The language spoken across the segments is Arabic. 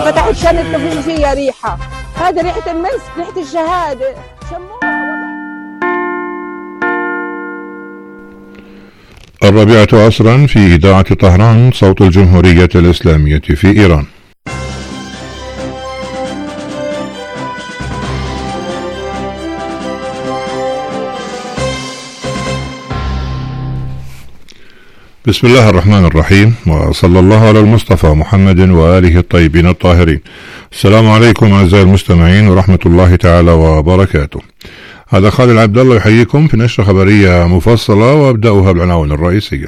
فتحت كانت في فيها ريحة، هذا ريحة المسك، ريحة الشهادة، شموها. 4 عصرا في إذاعة طهران، صوت الجمهورية الإسلامية في إيران. بسم الله الرحمن الرحيم، وصلى الله على المصطفى محمد وآله الطيبين الطاهرين. السلام عليكم أعزائي المستمعين ورحمة الله تعالى وبركاته. هذا خالد عبد الله يحييكم في نشرة خبرية مفصلة، وأبدأها بالعناوين الرئيسية.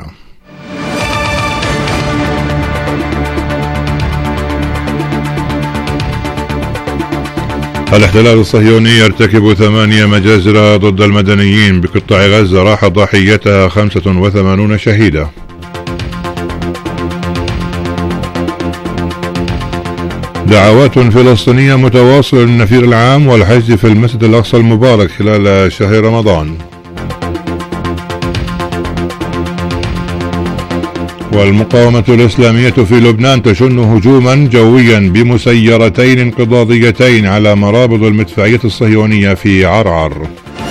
الاحتلال الصهيوني يرتكب 8 مجازر ضد المدنيين بقطاع غزة، راح ضحيتها 85 شهيدا. دعوات فلسطينية متواصلة للنفير العام والحج في المسجد الأقصى المبارك خلال شهر رمضان. والمقاومة الإسلامية في لبنان تشن هجوما جويا بمسيرتين انقضاضيتين على مرابط المدفعية الصهيونية في عرعر.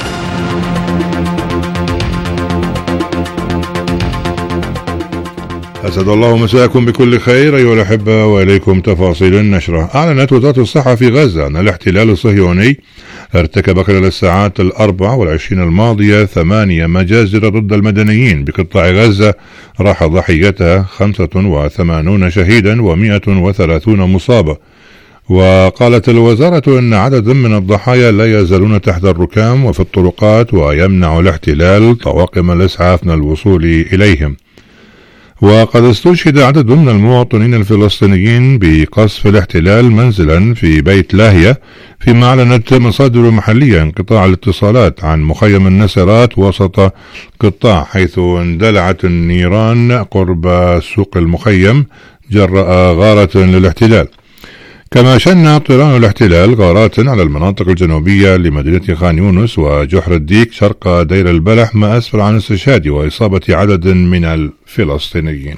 أسعد الله مساءكم بكل خير أيها الأحبة، وإليكم تفاصيل النشرة. أعلنت وزارة الصحة في غزة أن الاحتلال الصهيوني ارتكب خلال الساعات 24 الماضية 8 مجازر ضد المدنيين بقطاع غزة، راح ضحيتها 85 شهيدا و130 مصابة. وقالت الوزارة أن عدد من الضحايا لا يزالون تحت الركام وفي الطرقات، ويمنع الاحتلال طواقم الإسعاف من الوصول إليهم. وقد استشهد عدد من المواطنين الفلسطينيين بقصف الاحتلال منزلا في بيت لاهية، فيما أعلنت مصادر محلية انقطاع الاتصالات عن مخيم النسرات وسط قطاع، حيث اندلعت النيران قرب سوق المخيم جراء غارة للاحتلال. كما شن طيران الاحتلال غارات على المناطق الجنوبية لمدينة خان يونس وجحر الديك شرق دير البلح، ما أسفر عن استشهاد وإصابة عدد من الفلسطينيين.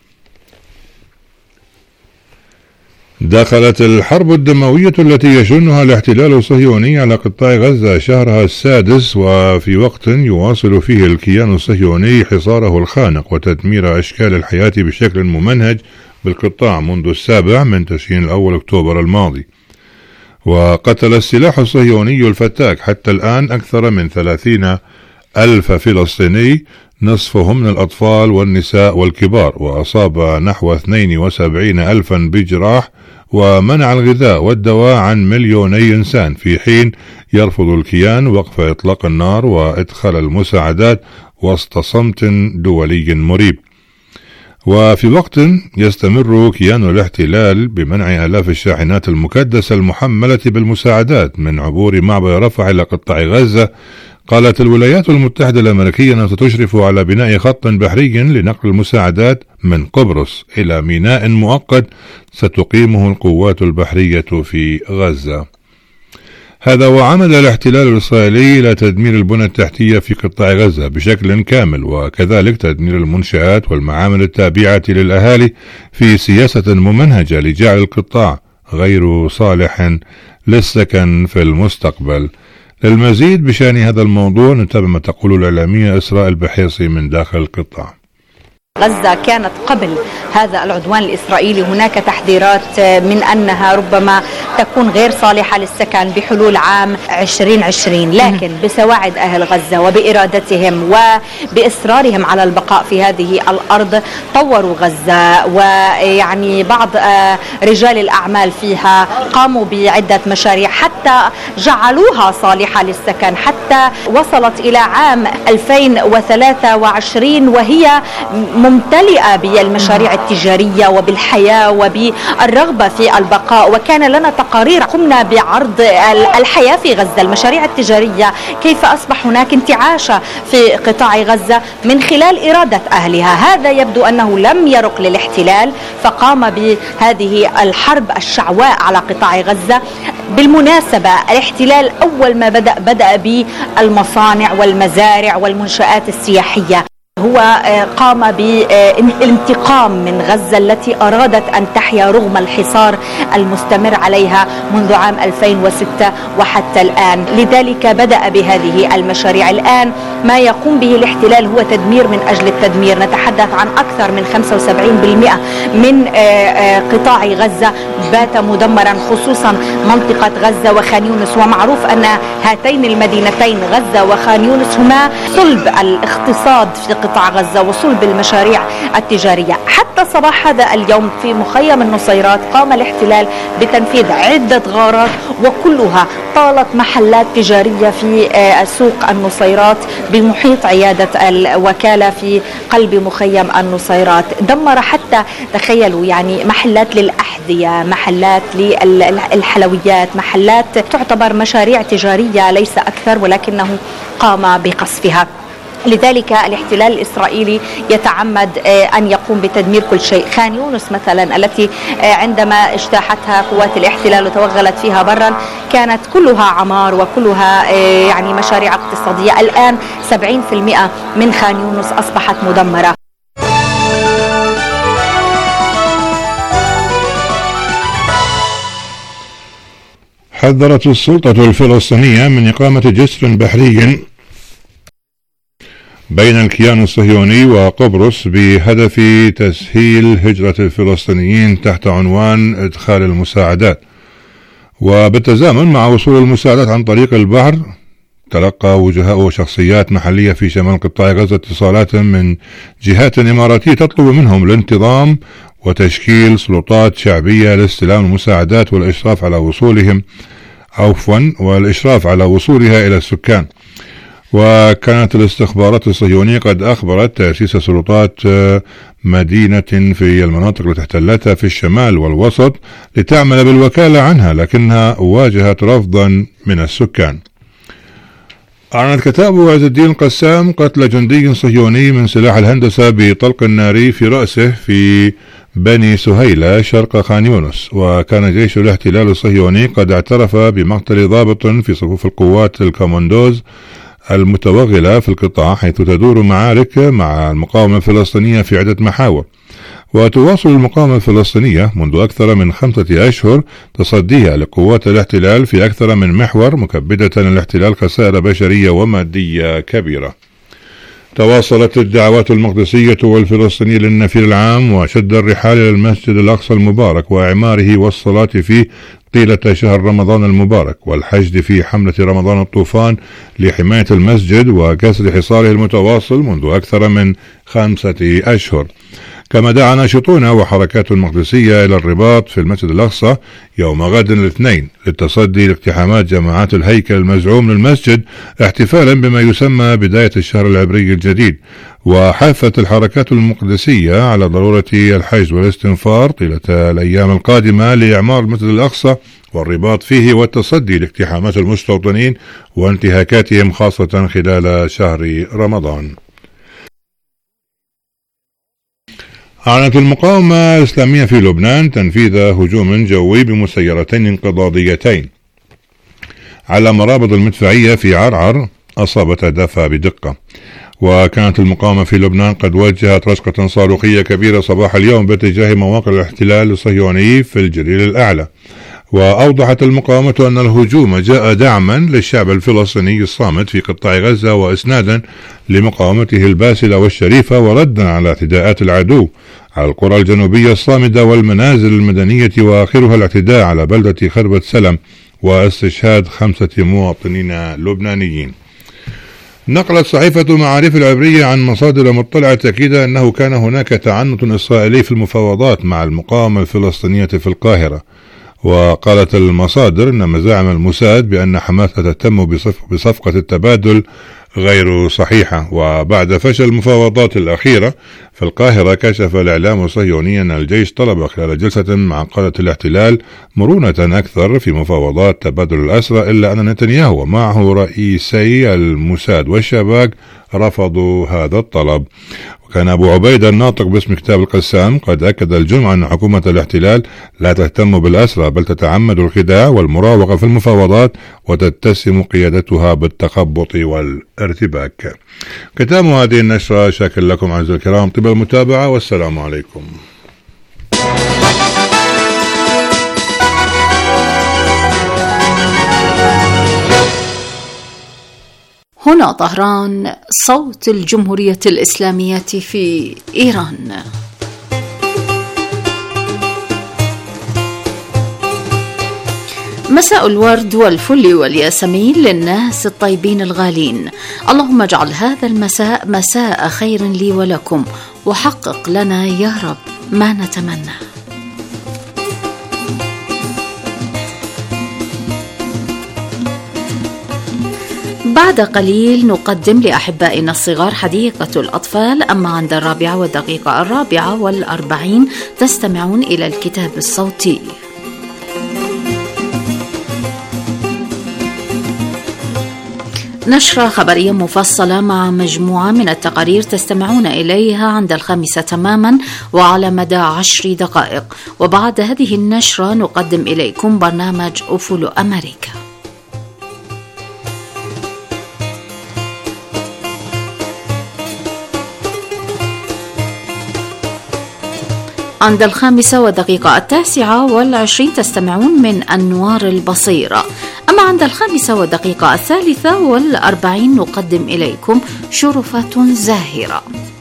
دخلت الحرب الدموية التي يشنها الاحتلال الصهيوني على قطاع غزة شهرها السادس، وفي وقت يواصل فيه الكيان الصهيوني حصاره الخانق وتدمير أشكال الحياة بشكل ممنهج بالقطاع منذ 7 من تشرين الأول أكتوبر الماضي. وقتل السلاح الصهيوني الفتاك حتى الآن أكثر من 30,000 فلسطيني، نصفهم من الأطفال والنساء والكبار، وأصاب نحو 72,000 بجراح، ومنع الغذاء والدواء عن 2,000,000 إنسان، في حين يرفض الكيان وقف إطلاق النار وإدخال المساعدات وسط صمت دولي مريب. وفي وقت يستمر كيان الاحتلال بمنع آلاف الشاحنات المكدسة المحملة بالمساعدات من عبور معبر رفح إلى قطاع غزة، قالت الولايات المتحدة الأمريكية أنها ستشرف على بناء خط بحري لنقل المساعدات من قبرص إلى ميناء مؤقت ستقيمه القوات البحرية في غزة. هذا وعمد الاحتلال الإسرائيلي إلى تدمير البنى التحتية في قطاع غزة بشكل كامل، وكذلك تدمير المنشآت والمعامل التابعة للأهالي، في سياسة ممنهجة لجعل القطاع غير صالح للسكن في المستقبل. للمزيد بشأن هذا الموضوع نتابع ما تقول الإعلامية إسراء البحيصي من داخل القطاع. غزة كانت قبل هذا العدوان الإسرائيلي هناك تحذيرات من أنها ربما تكون غير صالحة للسكن بحلول عام 2020، لكن بسواعد أهل غزة وبإرادتهم وبإصرارهم على البقاء في هذه الأرض طوروا غزة، ويعني بعض رجال الأعمال فيها قاموا بعدة مشاريع حتى جعلوها صالحة للسكن، حتى وصلت إلى عام 2023 وهي ممتلئة بالمشاريع التجارية وبالحياة وبالرغبة في البقاء. وكان لنا تقارير قمنا بعرض الحياة في غزة، المشاريع التجارية، كيف أصبح هناك انتعاشة في قطاع غزة من خلال إرادة أهلها. هذا يبدو أنه لم يرق للاحتلال، فقام بهذه الحرب الشعواء على قطاع غزة. بالمناسبة الاحتلال أول ما بدأ بالمصانع والمزارع والمنشآت السياحية. هو قام بالانتقام من غزة التي أرادت أن تحيا رغم الحصار المستمر عليها منذ عام 2006 وحتى الآن. لذلك بدأ بهذه المشاريع. الآن ما يقوم به الاحتلال هو تدمير من أجل التدمير. نتحدث عن أكثر من 75% من قطاع غزة بات مدمرا، خصوصا منطقة غزة وخان يونس. ومعروف أن هاتين المدينتين غزة وخان يونس هما صلب الاقتصاد في قطاع غزة وصلب المشاريع التجارية. حتى صباح هذا اليوم في مخيم النصيرات قام الاحتلال بتنفيذ عدة غارات وكلها طالت محلات تجارية في سوق النصيرات بمحيط عيادة الوكالة في قلب مخيم النصيرات. دمر حتى تخيلوا يعني محلات للأحذية، محلات للحلويات، محلات تعتبر مشاريع تجارية ليس أكثر، ولكنه قام بقصفها. لذلك الاحتلال الإسرائيلي يتعمد أن يقوم بتدمير كل شيء. خان يونس مثلا التي عندما اجتاحتها قوات الاحتلال وتوغلت فيها برا كانت كلها عمار وكلها يعني مشاريع اقتصادية. الآن 70% من خان يونس أصبحت مدمرة. حذرت السلطة الفلسطينية من إقامة جسر بحري بين الكيان الصهيوني وقبرص بهدف تسهيل هجرة الفلسطينيين تحت عنوان إدخال المساعدات. وبالتزامن مع وصول المساعدات عن طريق البحر تلقى وجهاء وشخصيات محلية في شمال قطاع غزة اتصالات من جهات إماراتية تطلب منهم الانتظام وتشكيل سلطات شعبية لاستلام المساعدات والإشراف على وصولها إلى السكان. وكانت الاستخبارات الصهيونية قد أخبرت تأسيس سلطات مدينة في المناطق التي احتلتها في الشمال والوسط لتعمل بالوكالة عنها، لكنها واجهت رفضا من السكان. أعلنت كتاب عز الدين القسام قتل جندي صهيوني من سلاح الهندسة بطلق ناري في رأسه في بني سهيلة شرق خان يونس. وكان جيش الاحتلال الصهيوني قد اعترف بمقتل ضابط في صفوف القوات الكوماندوز المتوغلة في القطاع، حيث تدور معارك مع المقاومة الفلسطينية في عدة محاور. وتواصل المقاومة الفلسطينية منذ أكثر من 5 أشهر تصديها لقوات الاحتلال في أكثر من محور، مكبدة الاحتلال خسائر بشرية ومادية كبيرة. تواصلت الدعوات المقدسية والفلسطينية للنفير العام وشد الرحال إلى المسجد الأقصى المبارك وإعماره والصلاة فيه طيلة شهر رمضان المبارك، والحشد في حملة رمضان الطوفان لحماية المسجد وكسر حصاره المتواصل منذ أكثر من 5 أشهر. كما دعا ناشطون وحركات المقدسية إلى الرباط في المسجد الأقصى يوم غد الاثنين للتصدي لاقتحامات جماعات الهيكل المزعوم للمسجد احتفالا بما يسمى بداية الشهر العبري الجديد. وحثت الحركات المقدسية على ضرورة الحشد والاستنفار طيلة الأيام القادمة لإعمار المسجد الأقصى والرباط فيه والتصدي لاقتحامات المستوطنين وانتهاكاتهم خاصة خلال شهر رمضان. أعلنت المقاومة الإسلامية في لبنان تنفيذ هجوم جوي بمسيرتين انقضاضيتين على مرابط المدفعية في عرعر أصابت أهدافها بدقة. وكانت المقاومة في لبنان قد وجهت رشقة صاروخية كبيرة صباح اليوم باتجاه مواقع الاحتلال الصهيوني في الجليل الأعلى. وأوضحت المقاومة أن الهجوم جاء دعما للشعب الفلسطيني الصامت في قطاع غزة وإسنادا لمقاومته الباسلة والشريفة، وردا على اعتداءات العدو على القرى الجنوبية الصامدة والمنازل المدنية، وآخرها الاعتداء على بلدة خربة سلم واستشهاد 5 مواطنين لبنانيين. نقلت صحيفة معارف العبرية عن مصادر مطلعة تأكيدا أنه كان هناك تعنت إسرائيلي في المفاوضات مع المقاومة الفلسطينية في القاهرة. وقالت المصادر أن مزاعم الموساد بأن حماس تهتم بصفقة التبادل غير صحيحة. وبعد فشل المفاوضات الأخيرة في القاهرة كشف الإعلام الصهيوني أن الجيش طلب خلال جلسة مع قادة الاحتلال مرونة أكثر في مفاوضات تبادل الأسرى، إلا أن نتنياهو ومعه رئيسي الموساد والشباك رفضوا هذا الطلب. وكان أبو عبيدة الناطق باسم كتاب القسام قد أكد الجمعة أن حكومة الاحتلال لا تهتم بالأسرى بل تتعمد الخداع والمراوغة في المفاوضات وتتسم قيادتها بالتخبط والارتباك. ختام هذه النشرة. شاكر لكم عزيزي الكرام طيب المتابعة والسلام عليكم. هنا طهران، صوت الجمهورية الإسلامية في إيران. مساء الورد والفل والياسمين للناس الطيبين الغالين. اللهم اجعل هذا المساء مساء خير لي ولكم، وحقق لنا يا رب ما نتمنى. بعد قليل نقدم لأحبائنا الصغار حديقة الأطفال، أما عند 4:44 تستمعون إلى الكتاب الصوتي. نشرة خبرية مفصلة مع مجموعة من التقارير تستمعون إليها عند 5 تماما وعلى مدى 10 دقائق. وبعد هذه النشرة نقدم إليكم برنامج أفول أمريكا. عند 5:09 تستمعون من أنوار البصيرة. أما عند 5:43 نقدم إليكم شرفة زاهرة.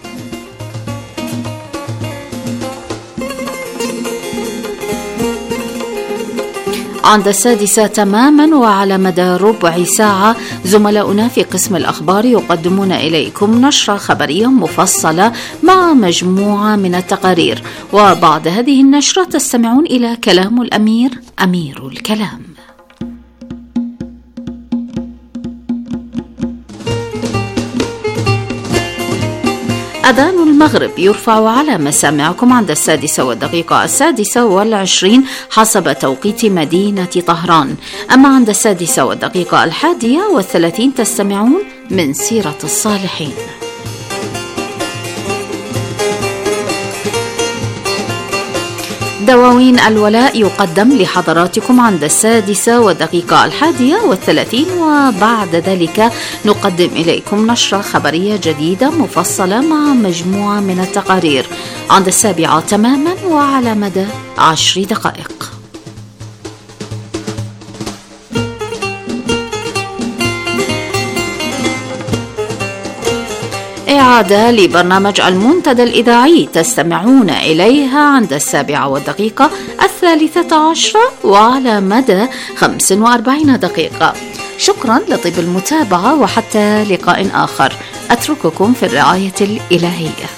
عند 6 تماما وعلى مدى ربع ساعة زملاؤنا في قسم الأخبار يقدمون إليكم نشرة خبرية مفصلة مع مجموعة من التقارير. وبعد هذه النشرة تستمعون إلى كلام الأمير، أمير الكلام. أذان المغرب يرفع على مسامعكم عند 6:26 حسب توقيت مدينة طهران. أما عند 6:31 تستمعون من سيرة الصالحين. دواوين الولاء يقدم لحضراتكم عند 6:31 وبعد ذلك نقدم إليكم نشرة خبرية جديدة مفصلة مع مجموعة من التقارير عند 7 تماما وعلى مدى 10 دقائق. إعادة لبرنامج المنتدى الإذاعي تستمعون إليها عند 7:13 وعلى مدى 45 دقيقة. شكرا لطيب المتابعة وحتى لقاء آخر، أترككم في الرعاية الإلهية.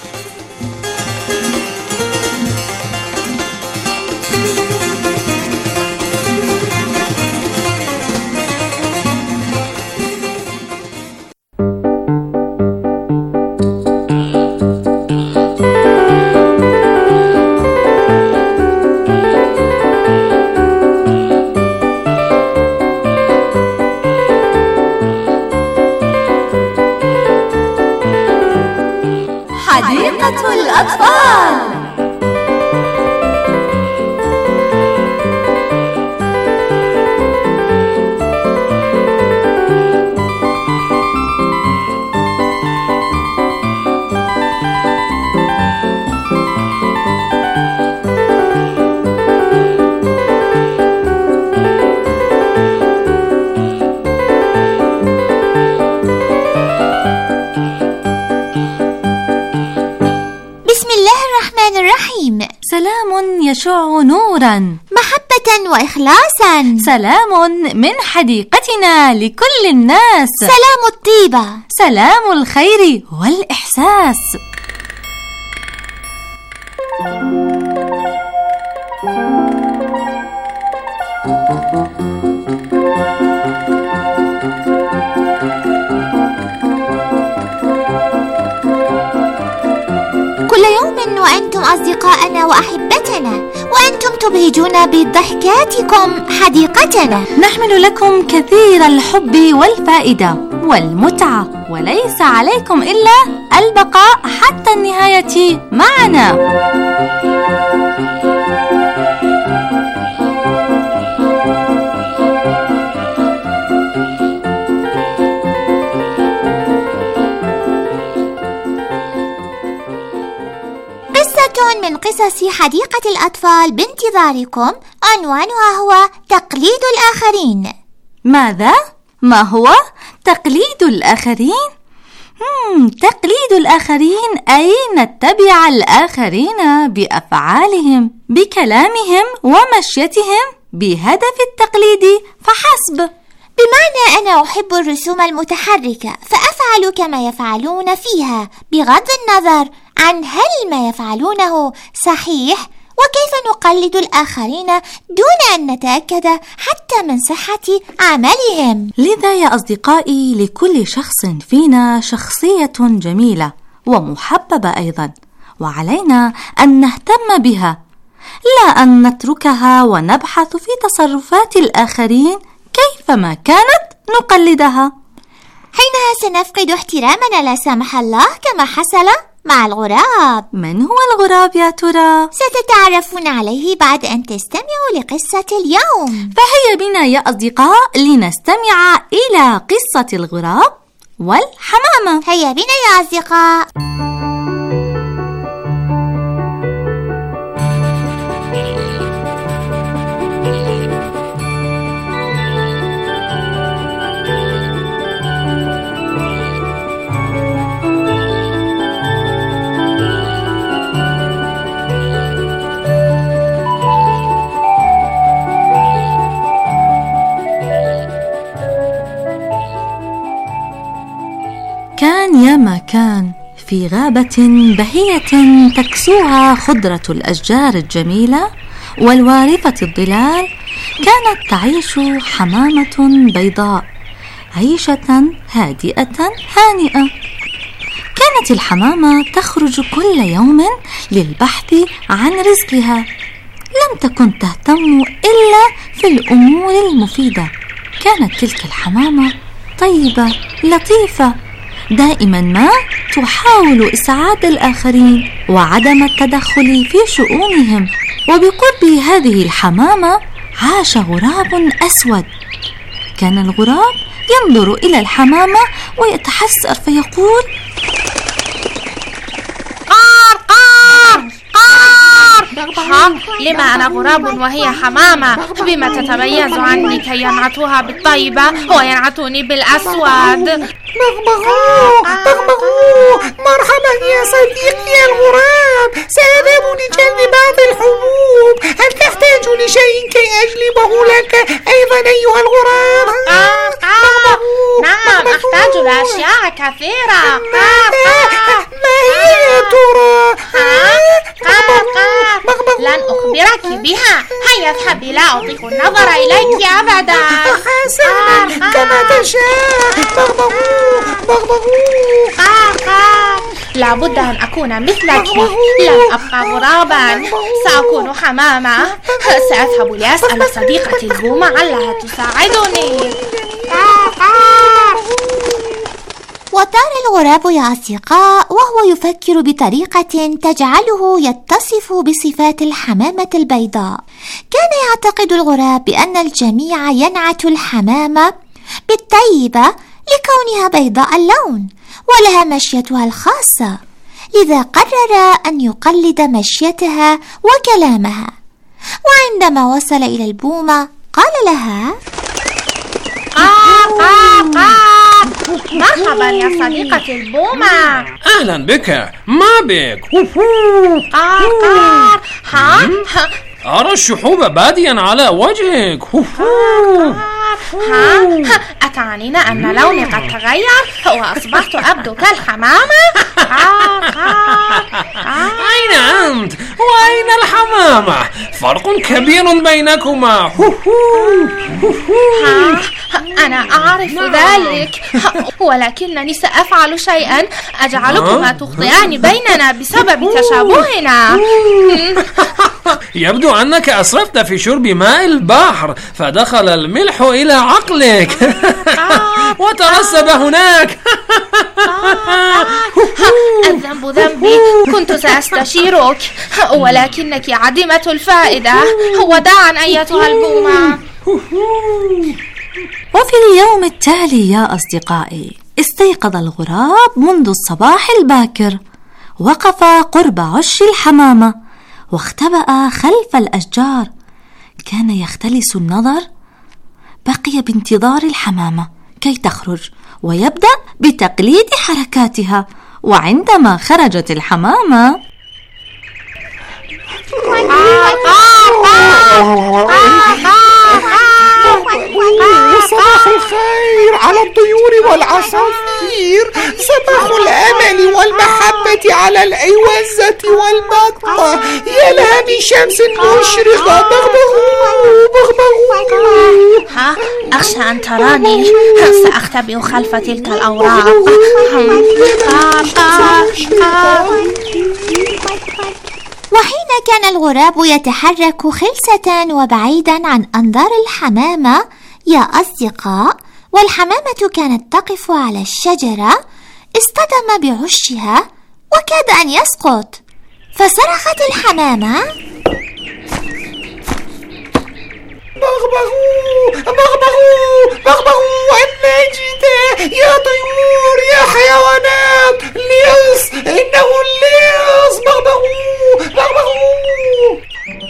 حديقة الأطفال. سلام يشع نورا، محبة وإخلاصا، سلام من حديقتنا لكل الناس، سلام الطيبة، سلام الخير والإحساس. كل يوم وأنتم أصدقاءنا وأحبتنا، وأنتم تبهجون بضحكاتكم حديقتنا. نحمل لكم كثير الحب والفائدة والمتعة وليس عليكم إلا البقاء حتى النهاية معنا. قصة من قصص حديقة الأطفال بانتظاركم، عنوانها هو تقليد الآخرين. ماذا؟ ما هو تقليد الآخرين؟ تقليد الآخرين أي نتبع الآخرين بأفعالهم، بكلامهم ومشيتهم بهدف التقليد فحسب. بمعنى أنا أحب الرسوم المتحركة فأفعل كما يفعلون فيها بغض النظر عن هل ما يفعلونه صحيح، وكيف نقلد الآخرين دون أن نتأكد حتى من صحة عملهم. لذا يا أصدقائي لكل شخص فينا شخصية جميلة ومحببة أيضا، وعلينا أن نهتم بها لا أن نتركها ونبحث في تصرفات الآخرين كيفما كانت نقلدها. حينها سنفقد احترامنا لا سمح الله كما حصل مع الغراب. من هو الغراب يا ترى؟ ستتعرفون عليه بعد أن تستمعوا لقصة اليوم. فهيا بنا يا أصدقاء لنستمع إلى قصة الغراب والحمامة. هيا بنا يا أصدقاء. كان يا ما كان في غابة بهية تكسوها خضرة الأشجار الجميلة والوارفة الظلال، كانت تعيش حمامة بيضاء عيشة هادئة هانئة. كانت الحمامة تخرج كل يوم للبحث عن رزقها، لم تكن تهتم إلا في الأمور المفيدة. كانت تلك الحمامة طيبة لطيفة، دائما ما تحاول إسعاد الآخرين وعدم التدخل في شؤونهم. وبقرب هذه الحمامة عاش غراب أسود. كان الغراب ينظر إلى الحمامة ويتحسر فيقول: قار قار قار، لما أنا غراب وهي حمامة؟ بما تتميز عني كي ينعتوها بالطيبة وينعتوني بالأسود؟ بغبغو بغبغو، مرحبا يا صديقي الغراب، سأذهب لجلب بعض الحبوب، هل تحتاج لشيء كي أجلبه لك أيضا أيها الغراب؟ نعم، أحتاج لأشياء كثيرة. ما هي يا ترى؟ لن أخبرك بها، هيا اذهبي، لا أطيق النظر إليك أبدا. حسنا، كما تشاء. بغبغو بغبغو. لابد أن أكون مثلك، لن أبقى غرابا، سأكون حمامة. سأذهب لأسأل صديقتي البومة علها تساعدني. وطار الغراب يا أصدقاء وهو يفكر بطريقة تجعله يتصف بصفات الحمامة البيضاء. كان يعتقد الغراب بأن الجميع ينعت الحمامة بالطيبة لكونها بيضاء اللون ولها مشيتها الخاصة، لذا قرر أن يقلد مشيتها وكلامها. وعندما وصل إلى البومة قال لها: مرحبا يا صديقتي البومة. أهلا بك، ما بك؟ أرى الشحوب باديا على وجهك. أتعنين أن لوني قد تغير وأصبحت أبدو كالحمامة؟ أين أنت وأين الحمامة؟ فرق كبير بينكما. أنا أعرف ذلك، ولكنني سأفعل شيئا أجعلكما تخطئان بيننا بسبب تشابهنا. يبدو أنك أسرفت في شرب ماء البحر فدخل الملح إلى عقلك وترسب هناك. الذنب ذنبي، كنت سأستشيرك ولكنك عديمة الفائدة. وداعا أيتها البومة. وفي اليوم التالي يا أصدقائي استيقظ الغراب منذ الصباح الباكر، وقف قرب عش الحمامة واختبأ خلف الأشجار. كان يختلس النظر. بقي بانتظار الحمامة كي تخرج ويبدأ بتقليد حركاتها. وعندما خرجت الحمامة صباح الخير على الطيور والعصافير، صباح الأمل والمحبة على الأيوزة والبطة. يا لها من شمس مشرقة. بغبغوا بغبغوا. أخشى أن تراني، سأختبئ خلف تلك الأوراق. وحين كان الغراب يتحرك خلسة وبعيدا عن أنظار الحمامة يا أصدقاء، والحمامة كانت تقف على الشجرة، اصطدم بعشها وكاد أن يسقط. فصرخت الحمامة: بغبغوا بغبغوا بغبغوا الناجدة. يا طيور يا حيوانات، لص، إنه اللص. بغبغوا بغبغوا.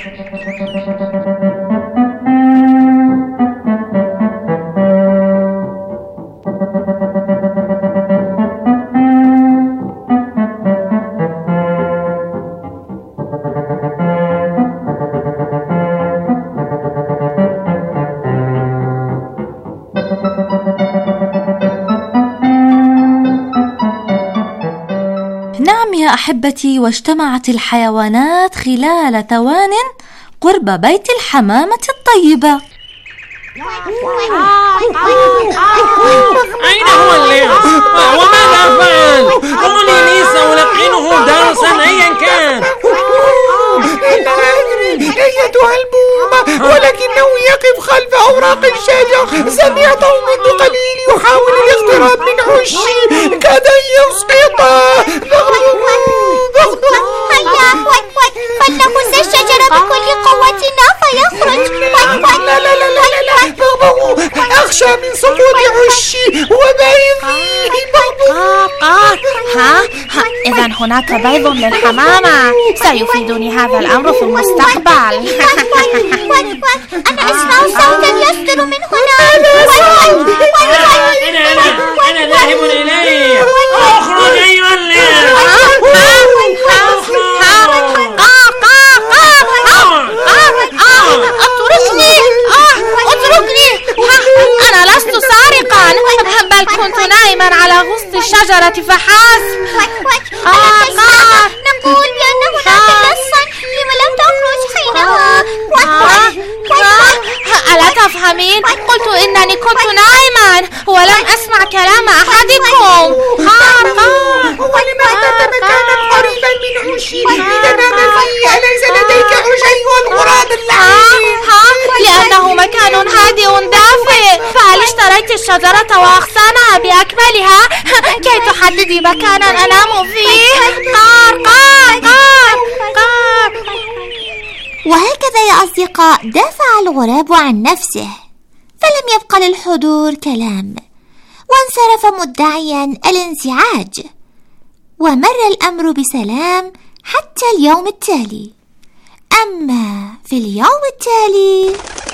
نعم يا أحبتي، واجتمعت الحيوانات خلال ثوان قرب بيت الحمامة الطيبة. أين هو اللص؟ وماذا فعل؟ قولي لي سألقنه درسا أيا كان. لا أدري أيتها البومة، ولكنه يقف خلف أوراق الشجر. سمعته منذ قليل يحاول الاقتراب من عشي، كاد يسقطه. فلنهز الشجرة بكل قوتنا فيخرج. لا لا لا لا لا، بغبغوا، أخشى من سقوط عشي وبيض فيه. إذا هناك بيض للحمامة، سيفيدني هذا الأمر في المستقبل. أنا أسمع صوتا يصدر من هنا. أنا ذاهب إليه. اخرج أيها اللص. اتركني. أنا لست سارقا، بل كنت نائما على غصن الشجرة فحسب. نقول بأن هناك لصا، لم لم تخرج حينها؟ ألا تفهمين؟ قلت إنني كنت نائما ولم أسمع كلام أحدكم. ولماذا تمكنت قريبا من عشي؟ إذا ماذا فيه؟ أليس لديك عش أيها الغراب اللعين؟ لأنه مكان هادئ دافئ، فهل اشتريت الشجرة وأغصانها بأكملها كي تحددي مكانا أنام فيه؟ قار قار قار قار. وهكذا يا أصدقاء دافع الغراب عن نفسه، فلم يبق للحضور كلام، وانصرف مدعيا الانزعاج. ومر الأمر بسلام حتى اليوم التالي. أما في اليوم التالي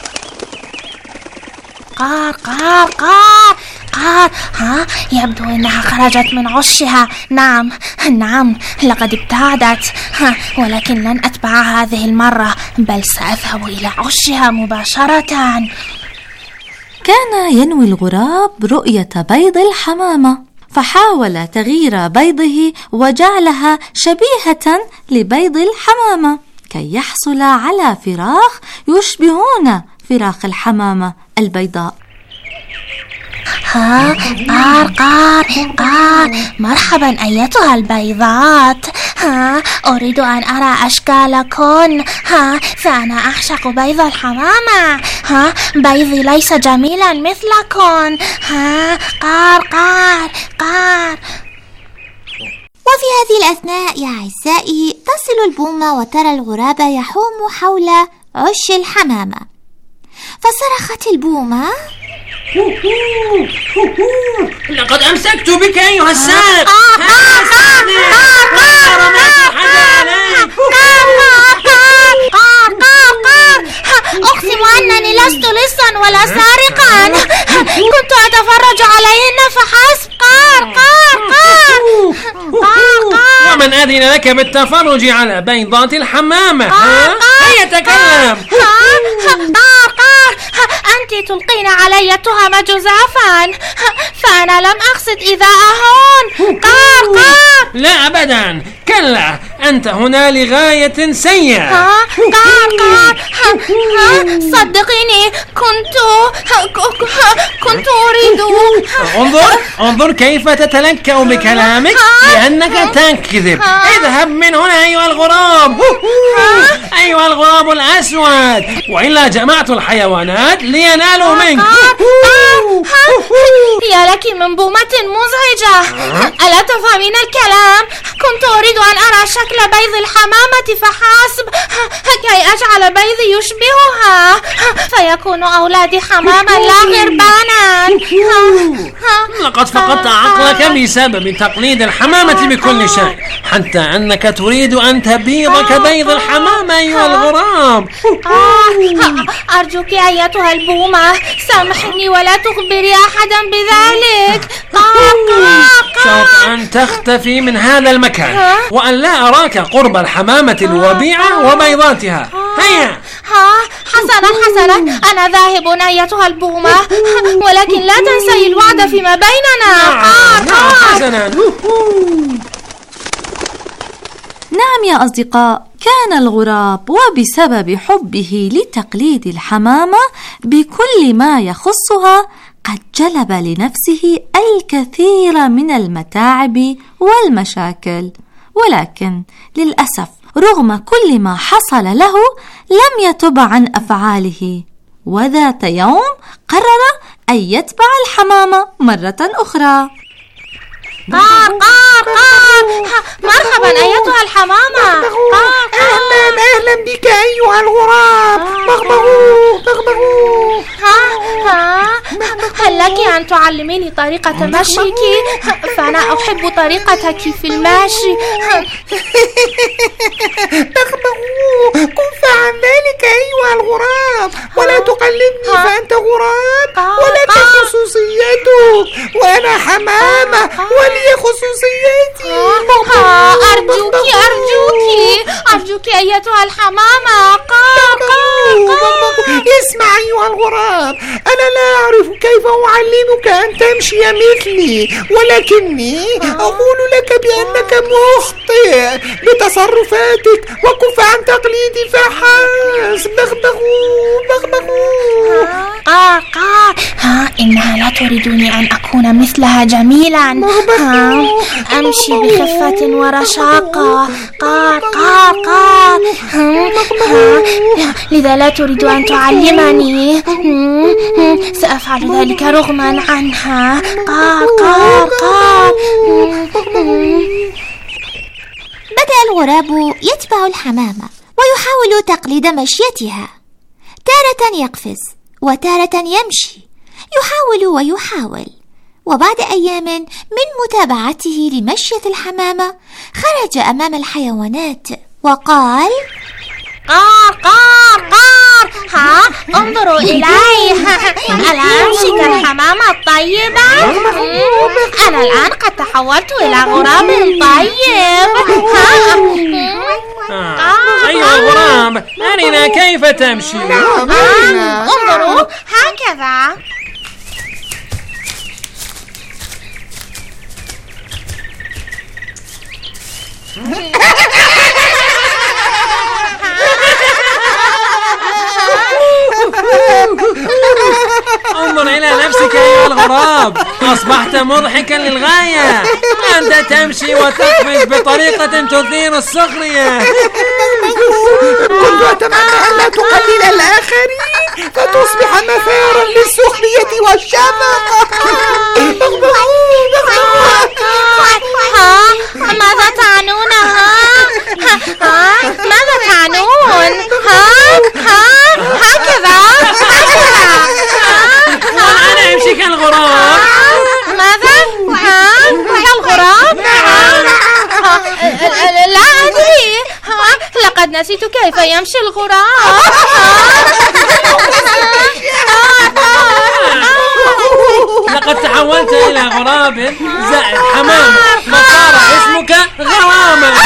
قار قار قار قار. يبدو أنها خرجت من عشها. نعم لقد ابتعدت، ولكن لن أتبعها هذه المرة، بل سأذهب إلى عشها مباشرة. كان ينوي الغراب رؤية بيض الحمامة، فحاول تغيير بيضه وجعلها شبيهة لبيض الحمامة كي يحصل على فراخ يشبهون فراخ الحمامة البيضاء. ها قار قار قار. مرحبا أيتها البيضات. ها أريد أن أرى أشكالكن. ها فأنا أعشق بيض الحمامة. ها بيضي ليس جميلا مثلكن. ها قار قار قار. وفي هذه الأثناء يا أعزائي تصل البومة وترى الغراب يحوم حول عش الحمامة، فصرخت البومة: لقد أمسكت بك أيها السارق. أقسم أنني لست لصا ولا سارقا، كنت أتفرج عليهن فحسب. قار قار قار. ومن أذن لك بالتفرج على بيضات الحمامة؟ هيا تكلم. قار قار. أنت تلقين علي تهم جزافا، فأنا لم أقصد إيذاءهن. قار قار. لا أبدا، كلا، أنت هنا لغاية سيئة. قار قار. صدقيني كنت أريد. انظر كيف تتلكأ بكلامك لأنك تكذب. اذهب من هنا أيها الغراب، أيها الغراب الأسود، وإلا جمعت الحيوانات لينالوا منك. يا لك من بومة مزعجة، ألا تفهمين الكلام؟ كنت أريد أن أرى شكل بيض الحمامة فحسب، كي أجعل بيضي يشبهها، فيكون أولادي حماما لا غربانا. لقد فقدت عقلك بسبب تقليد الحمامة بكل شيء، حتى أنك تريد أن تبيض كبيض الحمامة أيها الغراب. أرجوك أيتها البومة، سامحني ولا تخبري أحدا بذلك. شرط أن تختفي من هذا المكان، وأن لا أراك قرب الحمامة الوبيعة وبيضاتها. هيا. حسنا، أنا ذاهب أيتها البومة، ولكن لا تنسي الوعد فيما بيننا. حسنا. نعم يا أصدقاء، كان الغراب وبسبب حبه لتقليد الحمامة بكل ما يخصها قد جلب لنفسه الكثير من المتاعب والمشاكل، ولكن للأسف رغم كل ما حصل له لم يتب عن أفعاله، وذات يوم قرر أن يتبع الحمامة مرة أخرى. قار قار قار. مرحبا أيتها الحمامة. أهلا بك أيها الغراب. بغبغو. هل لك أن تعلميني طريقة مشيك؟ فأنا أحب طريقتك في المشي. بغبغو، كف عن ذلك أيها الغراب، ولا تقلدني فأنت غراب ولك خصوصيتك، وأنا حمامة ولي خصوصيتي. أرجوك أيتها الحمامة. اسمع أيها الغراب، أنا لا أعرف كيف أعلمك أن تمشي مثلي، ولكني أقول لك بأنك مخطئ بتصرفاتك، وكف عن تقليدي فحسب. بغبغو. إنها لا تريدني أن أكون مثلها جميلا. أمشي بخفة ورشاقة. قار. لذا لا تريد أن تعلمني. سأفعل ذلك رغما عنها. قار. بدأ الغراب يتبع الحمامة ويحاول تقليد مشيتها، تارة يقفز وتارة يمشي، يحاول. وبعد أيام من متابعته لمشية الحمامة خرج أمام الحيوانات وقال: قار. انظروا إلي، ألا أمشي كالحمامة الطيبة؟ أنا الآن قد تحولت إلى غراب طيب. أيها الغراب، أرنا كيف تمشي. انظروا هكذا. انظر إلى نفسك أيها الغراب، أصبحت مضحكا للغاية. أنت تمشي وتقفز بطريقة تثير السخرية. كنت أتمنى أن لا تقلل الآخرين فتصبح مثارا للسخرية والشفقة. ماذا تعنون؟ ماذا تعنون؟ هكذا أنا أمشي كالغراب. ماذا؟ كالغراب؟ لا أدري، لقد نسيت كيف يمشي الغراب. لقد تحولت إلى غراب زائد حمام فصار اسمك غرامة.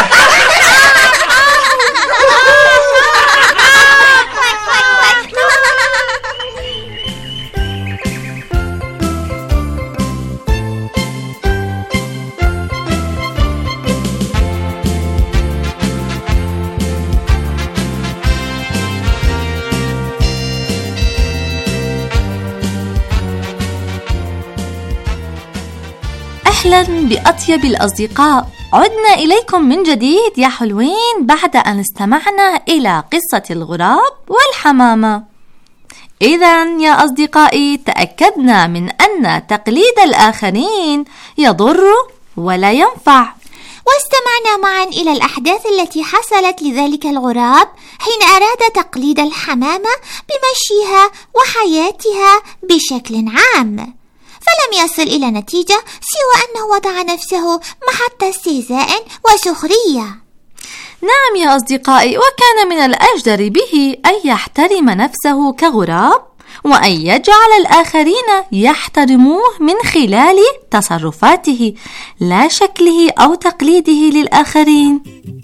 أهلا بأطيب الأصدقاء، عدنا إليكم من جديد يا حلوين بعد أن استمعنا إلى قصة الغراب والحمامة. إذن يا أصدقائي تأكدنا من أن تقليد الآخرين يضر ولا ينفع، واستمعنا معا إلى الأحداث التي حصلت لذلك الغراب حين أراد تقليد الحمامة بمشيها وحياتها بشكل عام، فلم يصل إلى نتيجة سوى أنه وضع نفسه محط استهزاء وسخرية. نعم يا أصدقائي، وكان من الأجدر به أن يحترم نفسه كغراب وأن يجعل الآخرين يحترموه من خلال تصرفاته لا شكله أو تقليده للآخرين.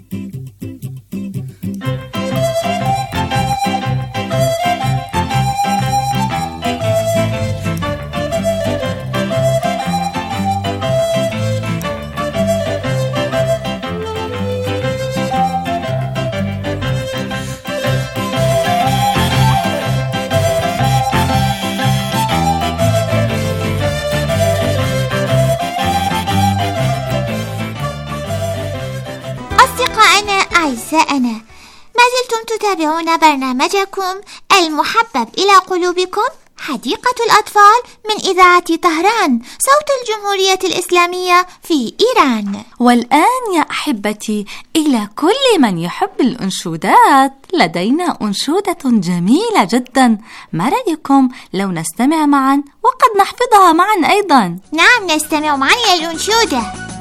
أعزائنا، ما زلتم تتابعون برنامجكم المحبب إلى قلوبكم حديقة الأطفال من إذاعة طهران صوت الجمهورية الإسلامية في إيران. والآن يا أحبتي إلى كل من يحب الأنشودات، لدينا أنشودة جميلة جدا، ما رأيكم لو نستمع معا وقد نحفظها معا أيضا؟ نعم، نستمع معا إلى الأنشودة.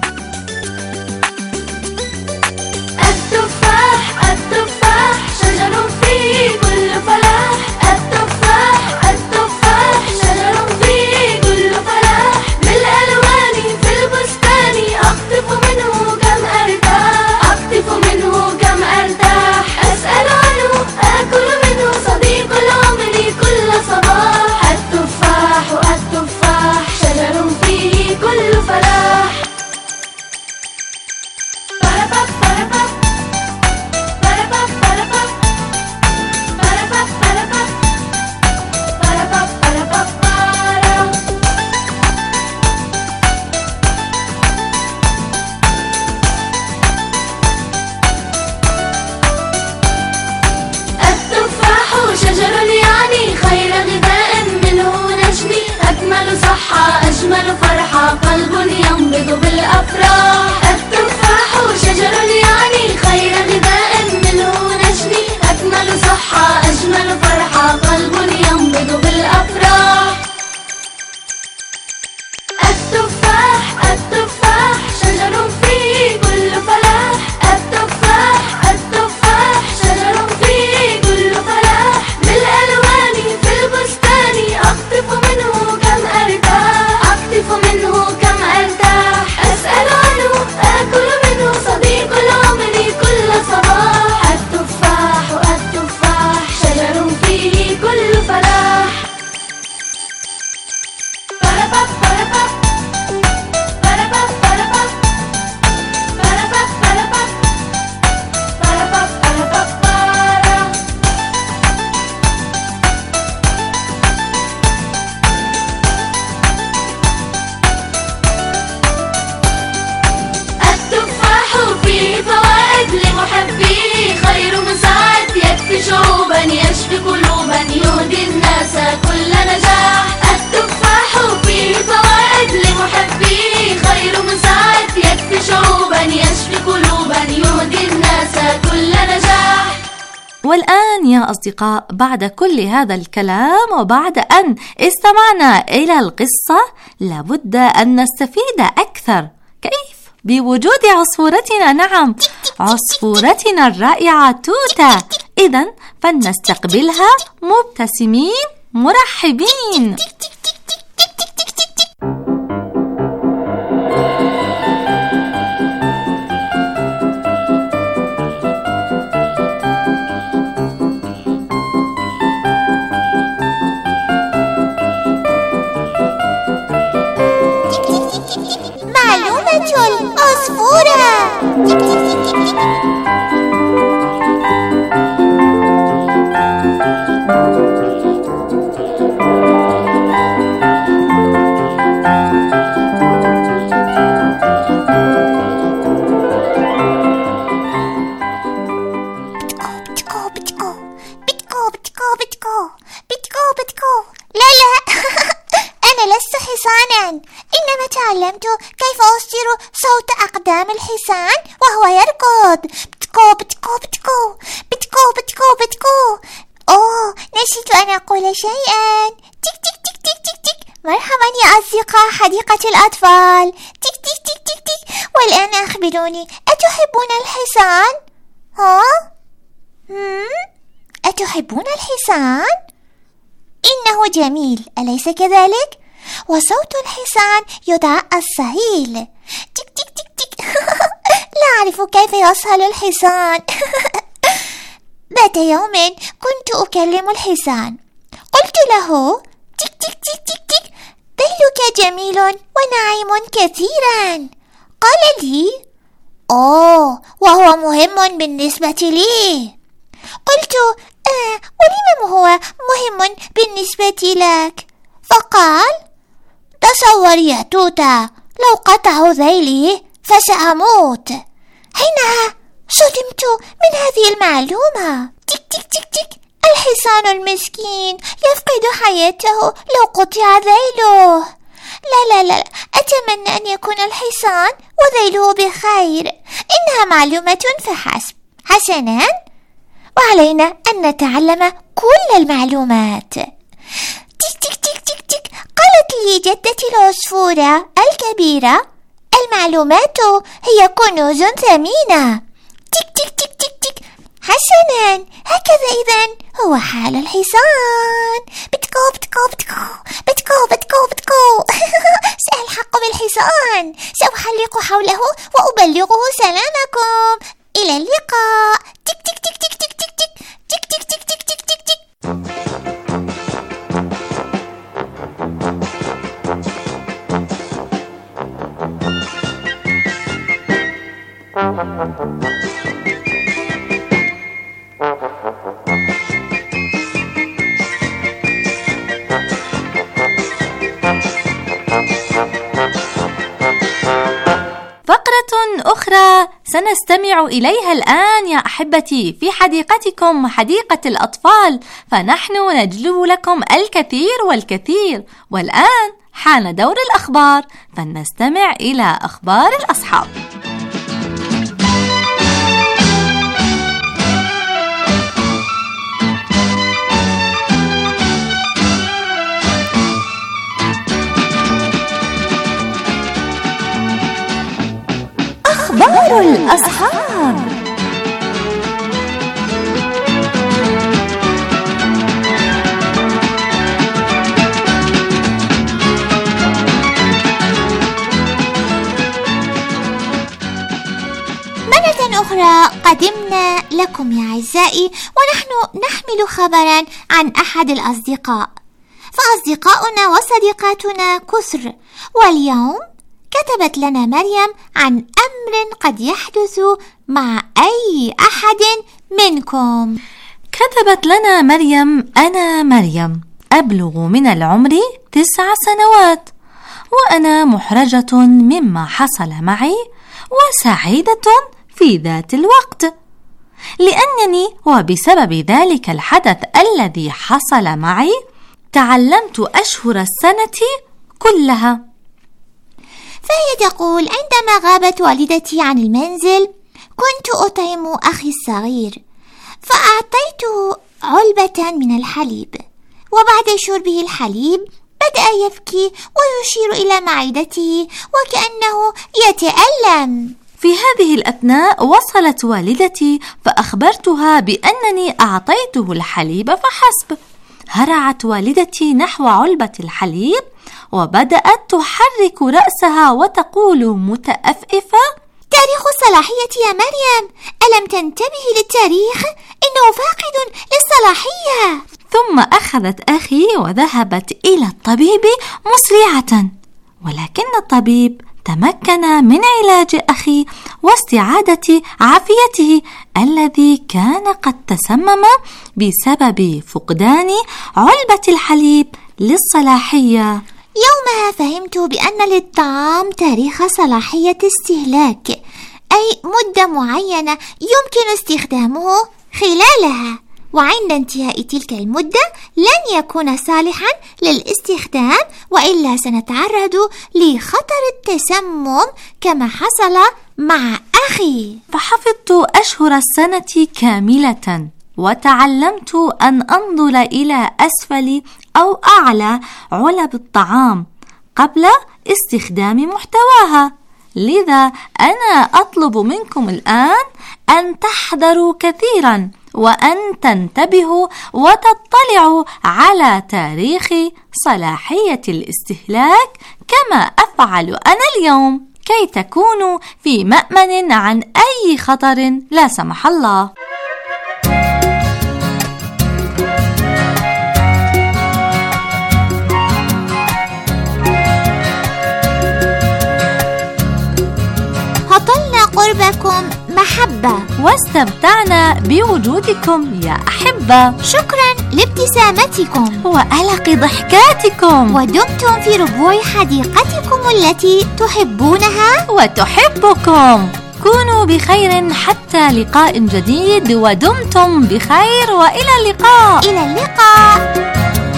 التفاح التفاح شجر فيه كل فلاح. التفاح التفاح شجر فيه كل فلاح. بالألوان في البستان أقطف منه كم أرتاح. أقطف منه كم أرتاح. أسأل عنه آكل منه صديق العمر كل صباح. التفاح التفاح شجر فيه كل فلاح. أيها الأصدقاء، بعد كل هذا الكلام وبعد أن استمعنا إلى القصة لابد أن نستفيد أكثر. كيف؟ بوجود عصفورتنا، نعم، عصفورتنا الرائعة توتا. إذن فلنستقبلها مبتسمين مرحبين. العصفورة. إنما تعلمت كيف أصدر صوت أقدام الحصان وهو يركض. بتكو بتكو بتكو بتكو بتكو بتكو. أوه، نسيت أن أقول شيئا. تك تك تك تك تك تك. مرحبا يا أصدقاء حديقة الأطفال. تك تك تك تك تك. والآن أخبروني، أتحبون الحصان؟ ها؟ أتحبون الحصان؟ إنه جميل، أليس كذلك؟ وصوت الحصان يدعى الصهيل. تك تك تك تك. لا أعرف كيف يصهل الحصان. ذات يوم كنت أكلم الحصان، قلت له: تك تك تك تك تك، ذيلك جميل وناعم كثيرا. قال لي: أوه، وهو مهم بالنسبة لي. قلت: ولم هو مهم بالنسبة لك؟ فقال: تصور يا توتا، لو قطعوا ذيلي فسأموت. حينها صدمت من هذه المعلومة. تك تك تك تك. الحصان المسكين يفقد حياته لو قطع ذيله. لا لا لا، أتمنى أن يكون الحصان وذيله بخير. إنها معلومة فحسب. حسنا، وعلينا أن نتعلم كل المعلومات. تك تك تك تك تك. قالت لي جدتي العصفورة الكبيرة: المعلومات هي كنوز ثمينة. تك تك تك تك تك. حسنا، هكذا إذن هو حال الحصان. بتكو بتكو بتكو بتكو بتكو بتكو. سألحق بالحصان، سأحلق حوله وأبلغه سلامكم. إلى اللقاء. تك تك تك تك تك تك تك تك تك تك تك تك تك. فقرة أخرى سنستمع إليها الآن يا أحبتي في حديقتكم حديقة الأطفال، فنحن نجلب لكم الكثير والكثير. والآن حان دور الأخبار، فلنستمع إلى أخبار الأصحاب. أخبار الأصحاب. مرة أخرى قدمنا لكم يا أعزائي، ونحن نحمل خبرا عن أحد الأصدقاء. فأصدقاؤنا وصديقاتنا كثر، واليوم كتبت لنا مريم عن أمر قد يحدث مع أي أحد منكم. كتبت لنا مريم: أنا مريم، أبلغ من العمر 9 سنوات، وأنا محرجة مما حصل معي وسعيدة في ذات الوقت، لأنني وبسبب ذلك الحدث الذي حصل معي تعلمت أشهر السنة كلها. فهي تقول: عندما غابت والدتي عن المنزل كنت أطعم أخي الصغير، فأعطيته علبة من الحليب، وبعد شربه الحليب بدأ يبكي ويشير إلى معدته وكأنه يتألم. في هذه الأثناء وصلت والدتي فأخبرتها بأنني أعطيته الحليب فحسب. هرعت والدتي نحو علبة الحليب وبدأت تحرك رأسها وتقول متأفئفة: تاريخ الصلاحية يا مريم، ألم تنتبهي للتاريخ؟ إنه فاقد للصلاحية. ثم أخذت أخي وذهبت إلى الطبيب مسرعة، ولكن الطبيب تمكن من علاج أخي واستعادة عافيته الذي كان قد تسمم بسبب فقدان علبة الحليب للصلاحية. يومها فهمت بأن للطعام تاريخ صلاحية استهلاك، أي مدة معينة يمكن استخدامه خلالها، وعند انتهاء تلك المدة لن يكون صالحا للاستخدام، وإلا سنتعرض لخطر التسمم كما حصل مع أخي. فحفظت أشهر السنة كاملة، وتعلمت أن أنظر إلى أسفل أو أعلى علب الطعام قبل استخدام محتواها. لذا أنا أطلب منكم الآن أن تحذروا كثيرا، وأن تنتبهوا وتطلعوا على تاريخ صلاحية الاستهلاك كما أفعل أنا اليوم، كي تكونوا في مأمن عن أي خطر لا سمح الله. هطلنا قربكم محبة، واستمتعنا بوجودكم يا أحبة. شكرا لابتسامتكم وألق ضحكاتكم، ودمتم في ربوع حديقتكم التي تحبونها وتحبكم. كونوا بخير حتى لقاء جديد، ودمتم بخير، وإلى اللقاء. إلى اللقاء.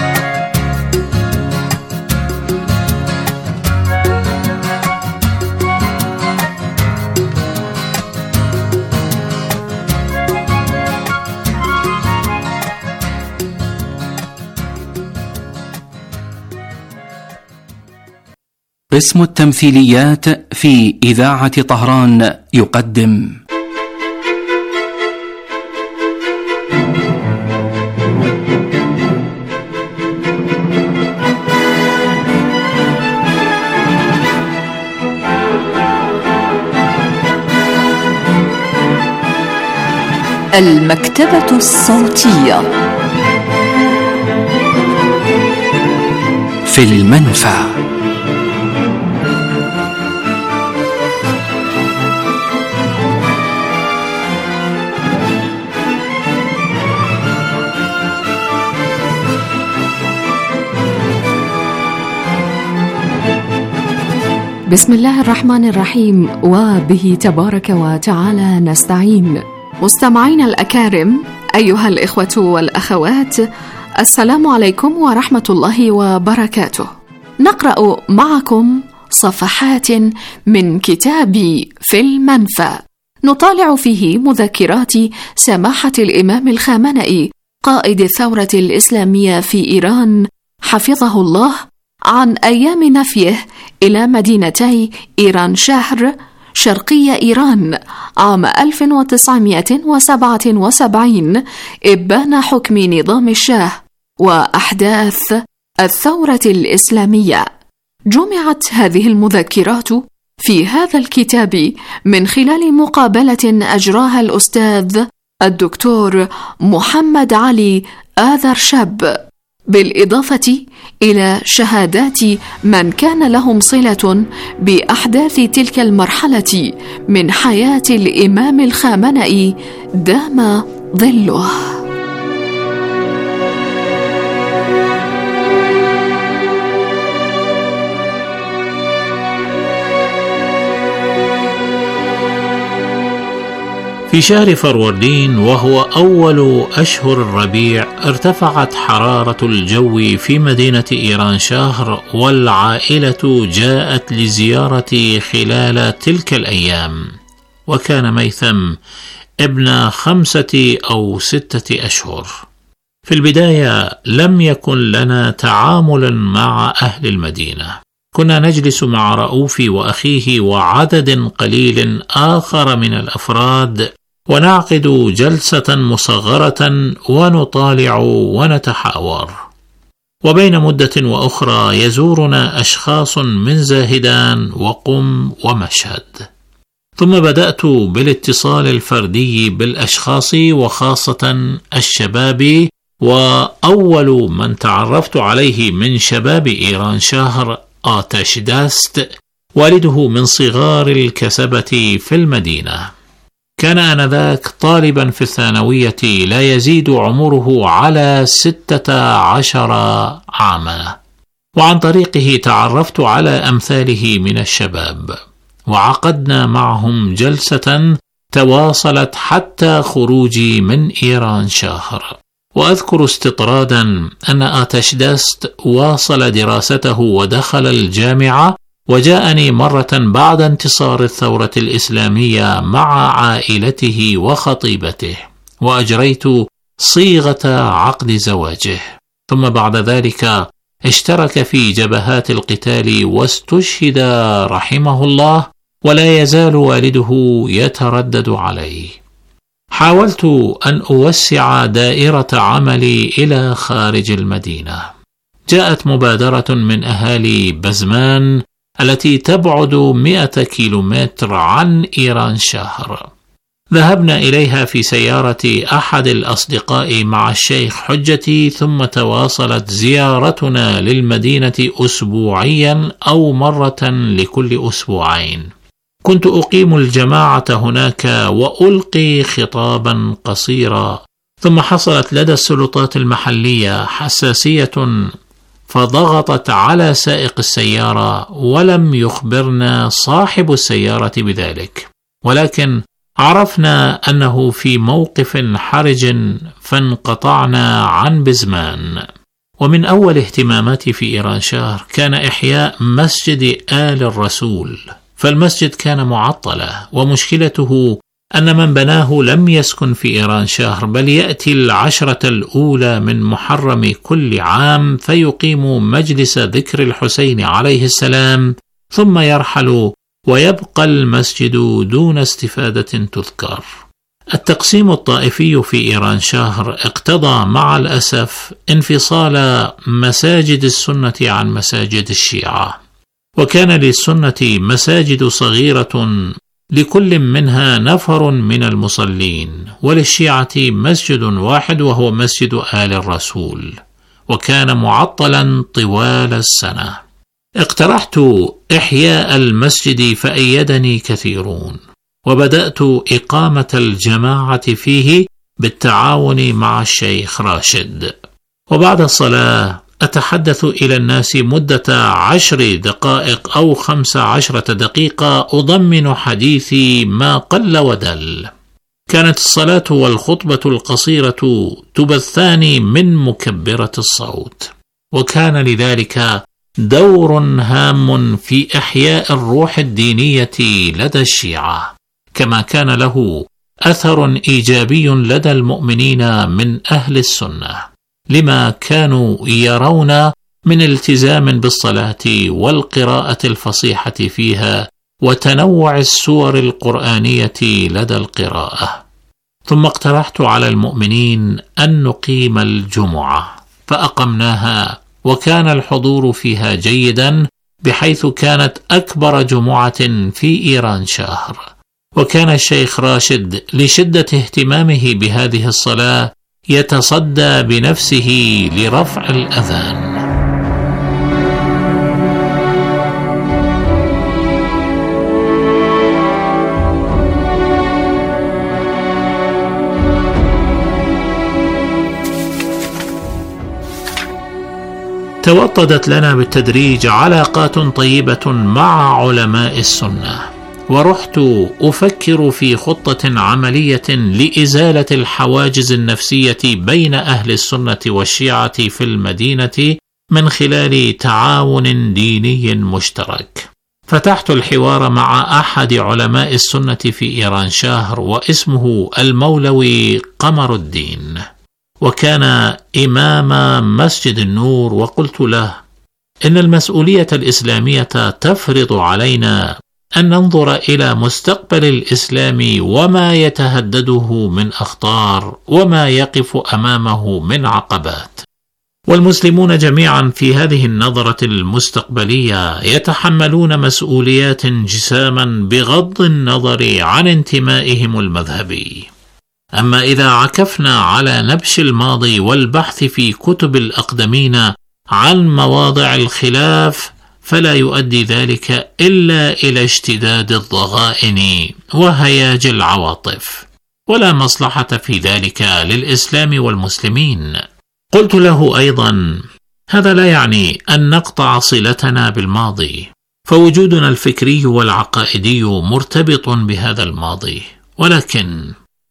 قسم التمثيليات في إذاعة طهران يقدم المكتبة الصوتية في المنفى. بسم الله الرحمن الرحيم، وبه تبارك وتعالى نستعين. مستمعين الأكارم، أيها الإخوة والأخوات، السلام عليكم ورحمة الله وبركاته. نقرأ معكم صفحات من كتاب في المنفى، نطالع فيه مذكرات سماحة الإمام الخامنئي قائد الثورة الإسلامية في إيران حفظه الله، عن أيام نفيه إلى مدينتي إيران شهر شرقي إيران عام 1977 إبان حكم نظام الشاه وأحداث الثورة الإسلامية. جمعت هذه المذكرات في هذا الكتاب من خلال مقابلة أجراها الأستاذ الدكتور محمد علي آذرشاب، بالإضافة إلى شهادات من كان لهم صلة بأحداث تلك المرحلة من حياة الإمام الخامنئي دام ظله. في شهر فروردين، وهو أول أشهر الربيع، ارتفعت حرارة الجو في مدينة إيران شهر، والعائلة جاءت لزيارتي خلال تلك الأيام. وكان ميثم ابن 5 أو 6 أشهر. في البداية لم يكن لنا تعامل مع أهل المدينة، كنا نجلس مع رؤوف وأخيه وعدد قليل آخر من الأفراد ونعقد جلسة مصغرة ونطالع ونتحاور، وبين مدة وأخرى يزورنا أشخاص من زاهدان وقم ومشهد. ثم بدأت بالاتصال الفردي بالأشخاص وخاصة الشباب، وأول من تعرفت عليه من شباب إيران شهر آتشداست، والده من صغار الكسبة في المدينة. كان آنذاك طالبا في الثانوية لا يزيد عمره على 16 عاما، وعن طريقه تعرفت على أمثاله من الشباب، وعقدنا معهم جلسة تواصلت حتى خروجي من إيران شهر. وأذكر استطرادا أن آتشداست واصل دراسته ودخل الجامعة، وجاءني مرة بعد انتصار الثورة الإسلامية مع عائلته وخطيبته، وأجريت صيغة عقد زواجه. ثم بعد ذلك اشترك في جبهات القتال واستشهد رحمه الله، ولا يزال والده يتردد عليه. حاولت أن أوسع دائرة عملي إلى خارج المدينة. جاءت مبادرة من أهالي بزمان التي تبعد 100 كيلومتر عن إيران شهر. ذهبنا إليها في سيارة أحد الأصدقاء مع الشيخ حجتي، ثم تواصلت زيارتنا للمدينة أسبوعيا أو مرة لكل أسبوعين. كنت أقيم الجماعة هناك وألقي خطابا قصيرا، ثم حصلت لدى السلطات المحلية حساسية فضغطت على سائق السيارة، ولم يخبرنا صاحب السيارة بذلك، ولكن عرفنا أنه في موقف حرج فانقطعنا عن بزمان. ومن أول اهتماماتي في إيران شهر كان إحياء مسجد آل الرسول، فالمسجد كان معطلا، ومشكلته أن من بناه لم يسكن في إيران شهر، بل يأتي العشرة الأولى من محرم كل عام فيقيم مجلس ذكر الحسين عليه السلام، ثم يرحل ويبقى المسجد دون استفادة تذكر. التقسيم الطائفي في إيران شهر اقتضى مع الأسف انفصال مساجد السنة عن مساجد الشيعة، وكان للسنة مساجد صغيرة لكل منها نفر من المصلين، وللشيعة مسجد واحد وهو مسجد آل الرسول، وكان معطلا طوال السنة. اقترحت إحياء المسجد فأيدني كثيرون، وبدأت إقامة الجماعة فيه بالتعاون مع الشيخ راشد. وبعد الصلاة أتحدث إلى الناس مدة 10 دقائق أو 15 دقيقة، أضمن حديثي ما قل ودل. كانت الصلاة والخطبة القصيرة تبثان من مكبرة الصوت، وكان لذلك دور هام في إحياء الروح الدينية لدى الشيعة، كما كان له أثر إيجابي لدى المؤمنين من أهل السنة، لما كانوا يرون من التزام بالصلاة والقراءة الفصيحة فيها وتنوع السور القرآنية لدى القراءة. ثم اقترحت على المؤمنين أن نقيم الجمعة، فأقمناها، وكان الحضور فيها جيدا، بحيث كانت أكبر جمعة في إيران شهر. وكان الشيخ راشد لشدة اهتمامه بهذه الصلاة يتصدى بنفسه لرفع الأذان. توطدت لنا بالتدريج علاقات طيبة مع علماء السنة، ورحت أفكر في خطة عملية لإزالة الحواجز النفسية بين أهل السنة والشيعة في المدينة من خلال تعاون ديني مشترك. فتحت الحوار مع أحد علماء السنة في إيران شهر، واسمه المولوي قمر الدين، وكان إمام مسجد النور، وقلت له: إن المسؤولية الإسلامية تفرض علينا أن ننظر إلى مستقبل الإسلام وما يتهدده من أخطار وما يقف أمامه من عقبات، والمسلمون جميعا في هذه النظرة المستقبلية يتحملون مسؤوليات جساما بغض النظر عن انتمائهم المذهبي. أما إذا عكفنا على نبش الماضي والبحث في كتب الأقدمين عن مواضع الخلاف فلا يؤدي ذلك إلا إلى اشتداد الضغائن وهياج العواطف، ولا مصلحة في ذلك للإسلام والمسلمين. قلت له أيضا: هذا لا يعني أن نقطع صلتنا بالماضي، فوجودنا الفكري والعقائدي مرتبط بهذا الماضي، ولكن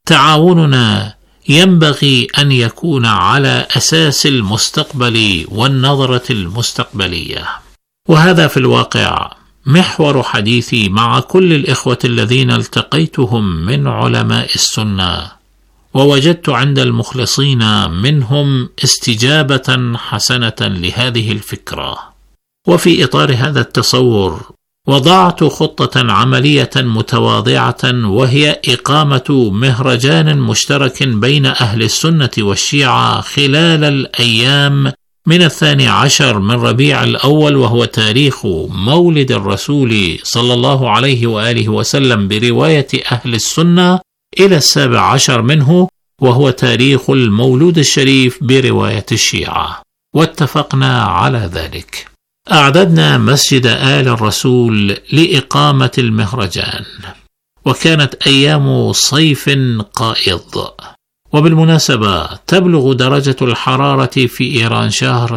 تعاوننا ينبغي أن يكون على أساس المستقبل والنظرة المستقبلية. وهذا في الواقع محور حديثي مع كل الإخوة الذين التقيتهم من علماء السنة، ووجدت عند المخلصين منهم استجابة حسنة لهذه الفكرة. وفي إطار هذا التصور وضعت خطة عملية متواضعة، وهي إقامة مهرجان مشترك بين أهل السنة والشيعة خلال الأيام من 12 من ربيع الأول، وهو تاريخ مولد الرسول صلى الله عليه وآله وسلم برواية أهل السنة، إلى 17 منه، وهو تاريخ المولود الشريف برواية الشيعة، واتفقنا على ذلك. أعددنا مسجد آل الرسول لإقامة المهرجان، وكانت أيام صيف قائض، وبالمناسبة تبلغ درجة الحرارة في إيران شهر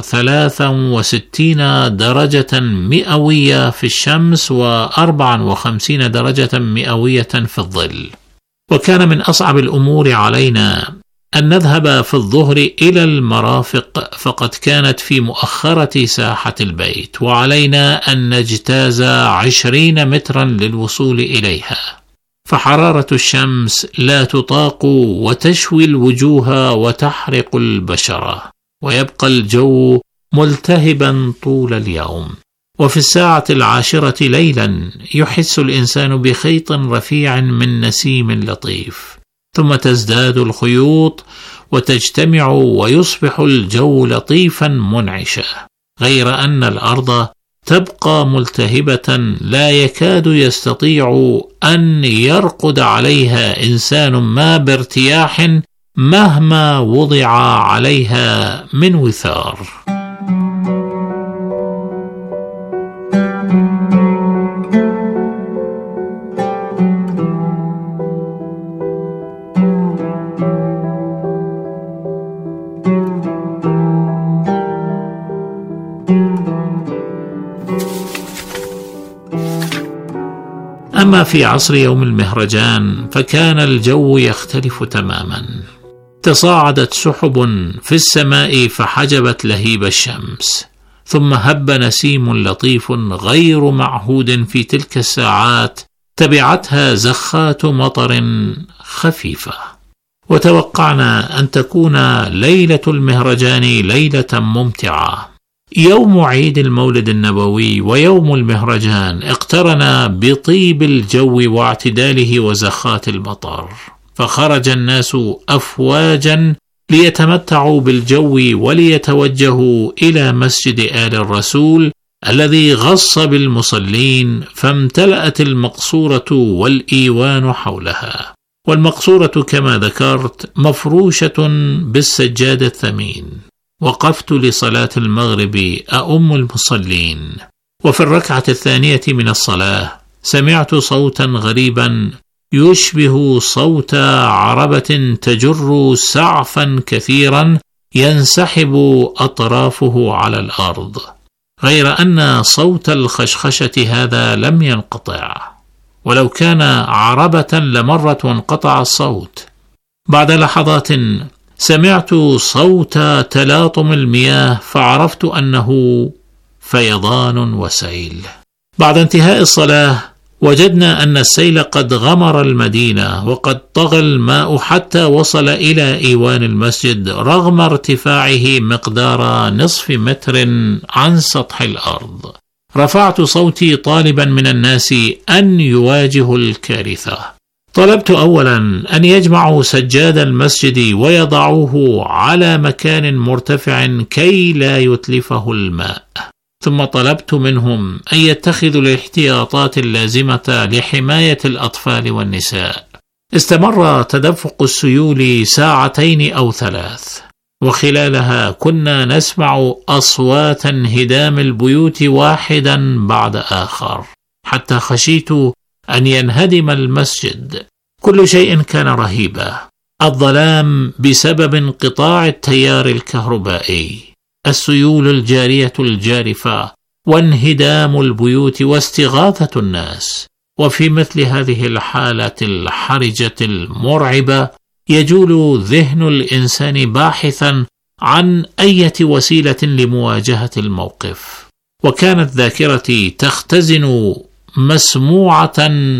63 درجة مئوية في الشمس و54 درجة مئوية في الظل. وكان من أصعب الأمور علينا أن نذهب في الظهر إلى المرافق، فقد كانت في مؤخرة ساحة البيت، وعلينا أن نجتاز 20 مترا للوصول إليها، فحرارة الشمس لا تطاق وتشوي الوجوه وتحرق البشرة، ويبقى الجو ملتهبا طول اليوم. وفي الساعة 10 ليلا يحس الإنسان بخيط رفيع من نسيم لطيف، ثم تزداد الخيوط وتجتمع ويصبح الجو لطيفا منعشا، غير أن الأرض تبقى ملتهبة لا يكاد يستطيع أن يرقد عليها إنسان ما بارتياح مهما وضع عليها من وثار. أما في عصر يوم المهرجان فكان الجو يختلف تماما. تصاعدت سحب في السماء فحجبت لهيب الشمس، ثم هب نسيم لطيف غير معهود في تلك الساعات، تبعتها زخات مطر خفيفة. وتوقعنا أن تكون ليلة المهرجان ليلة ممتعة. يوم عيد المولد النبوي ويوم المهرجان اقترنا بطيب الجو واعتداله وزخات المطر، فخرج الناس أفواجا ليتمتعوا بالجو وليتوجهوا إلى مسجد آل الرسول الذي غص بالمصلين، فامتلأت المقصورة والإيوان حولها. والمقصورة كما ذكرت مفروشة بالسجاد الثمين. وقفت لصلاة المغرب أؤم المصلين، وفي الركعة الثانية من الصلاة سمعت صوتا غريبا يشبه صوت عربة تجر سعفا كثيرا ينسحب أطرافه على الأرض، غير أن صوت الخشخشة هذا لم ينقطع، ولو كان عربة لمرت وانقطع الصوت. بعد لحظات سمعت صوت تلاطم المياه، فعرفت أنه فيضان وسيل. بعد انتهاء الصلاة وجدنا أن السيل قد غمر المدينة، وقد طغى الماء حتى وصل إلى إيوان المسجد رغم ارتفاعه مقدار نصف متر عن سطح الأرض. رفعت صوتي طالبا من الناس أن يواجهوا الكارثة. طلبت أولا أن يجمعوا سجاد المسجد ويضعوه على مكان مرتفع كي لا يتلفه الماء، ثم طلبت منهم أن يتخذوا الاحتياطات اللازمة لحماية الأطفال والنساء. استمر تدفق السيول ساعتين أو 3، وخلالها كنا نسمع أصوات انهدام البيوت واحدا بعد آخر، حتى خشيت أن ينهدم المسجد. كل شيء كان رهيبا: الظلام بسبب انقطاع التيار الكهربائي، السيول الجارية الجارفة، وانهدام البيوت، واستغاثة الناس. وفي مثل هذه الحالة الحرجة المرعبة يجول ذهن الإنسان باحثا عن أي وسيلة لمواجهة الموقف. وكانت ذاكرتي تختزن مسموعة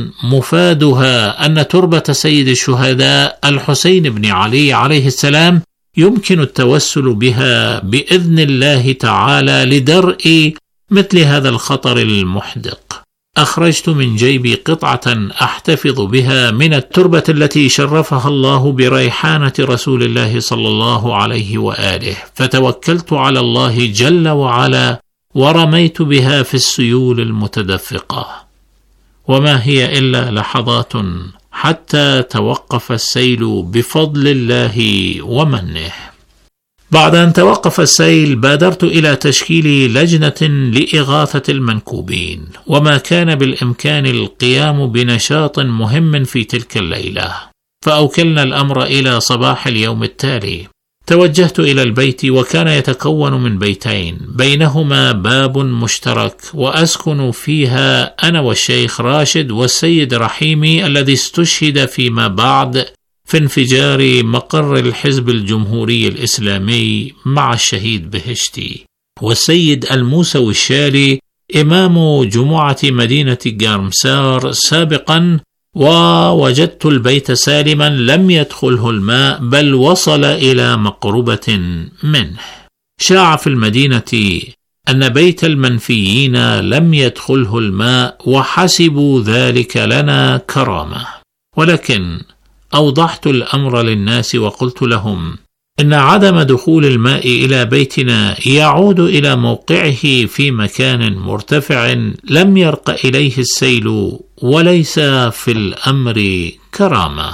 مفادها أن تربة سيد الشهداء الحسين بن علي عليه السلام يمكن التوسل بها بإذن الله تعالى لدرء مثل هذا الخطر المحدق. أخرجت من جيبي قطعة أحتفظ بها من التربة التي شرفها الله بريحانة رسول الله صلى الله عليه وآله، فتوكلت على الله جل وعلا ورميت بها في السيول المتدفقة. وما هي إلا لحظات حتى توقف السيل بفضل الله ومنه. بعد أن توقف السيل بادرت إلى تشكيل لجنة لإغاثة المنكوبين، وما كان بالإمكان القيام بنشاط مهم في تلك الليلة، فأوكلنا الأمر إلى صباح اليوم التالي. توجهت إلى البيت، وكان يتكون من بيتين بينهما باب مشترك، وأسكن فيها أنا والشيخ راشد والسيد رحيمي الذي استشهد فيما بعد في انفجار مقر الحزب الجمهوري الإسلامي مع الشهيد بهشتي، والسيد الموسوي الشالي إمام جمعة مدينة قرمسار سابقا. ووجدت البيت سالما لم يدخله الماء، بل وصل إلى مقربة منه. شاع في المدينة أن بيت المنفيين لم يدخله الماء، وحسبوا ذلك لنا كرامة. ولكن أوضحت الأمر للناس وقلت لهم إن عدم دخول الماء إلى بيتنا يعود إلى موقعه في مكان مرتفع لم يرق إليه السيل، وليس في الأمر كرامة.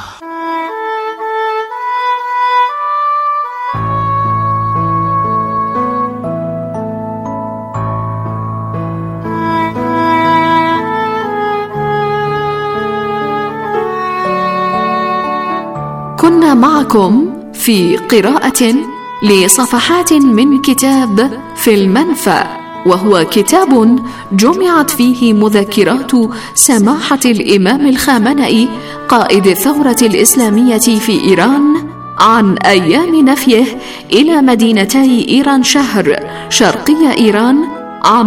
كنا معكم في قراءة لصفحات من كتاب في المنفى، وهو كتاب جمعت فيه مذكرات سماحة الإمام الخامنئي قائد الثورة الإسلامية في إيران عن أيام نفيه إلى مدينتي إيران شهر شرقي إيران عام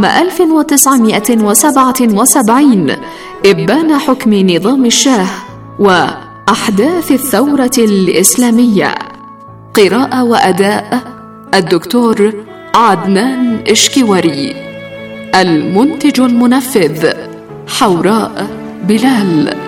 1977 إبان حكم نظام الشاه وأحداث الثورة الإسلامية. قراءة وأداء الدكتور عدنان إشكيوري. المنتج المنفذ حوراء بلال.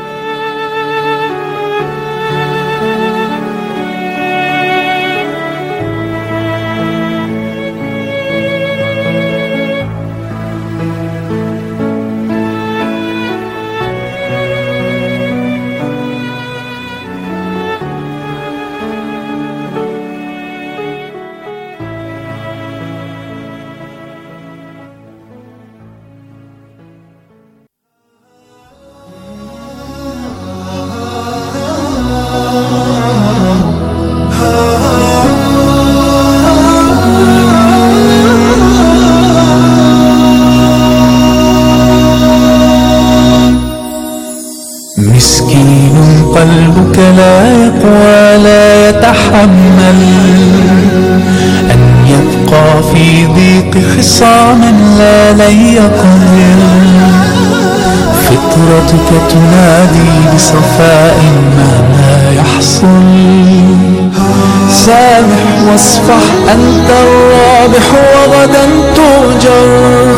مسكين قلبك لا يقوى لا يتحمل أن يبقى في ضيق خصام لا لن يقل، فطرتك تنادي بصفاء مهما يحصل. سامح واصفح أنت الرابح وغدا تؤجر.